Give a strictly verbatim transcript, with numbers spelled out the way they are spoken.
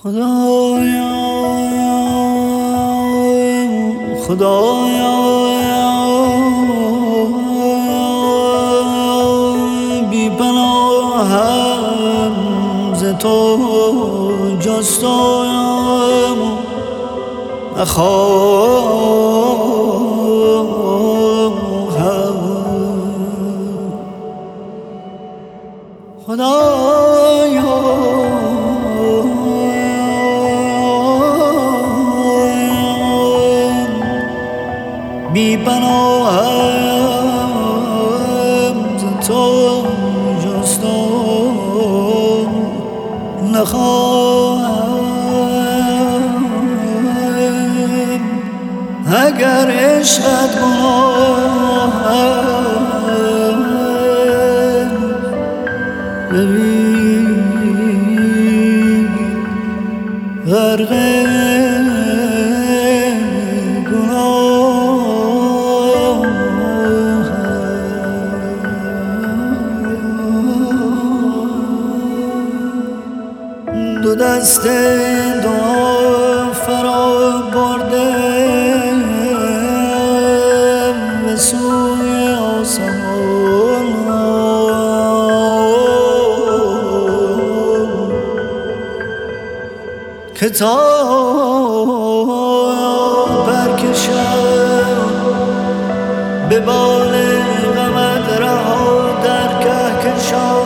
خدایا خدایا بی پناهم ز تو جستم نخواهم خدایا بی پناهم ز تو جستم نخواهم اگر عشقت گناه ببین غرق گناه دو دست دعا فرا برده به سوی آسمان که تا برکشم به بال غمت رها در کهکشان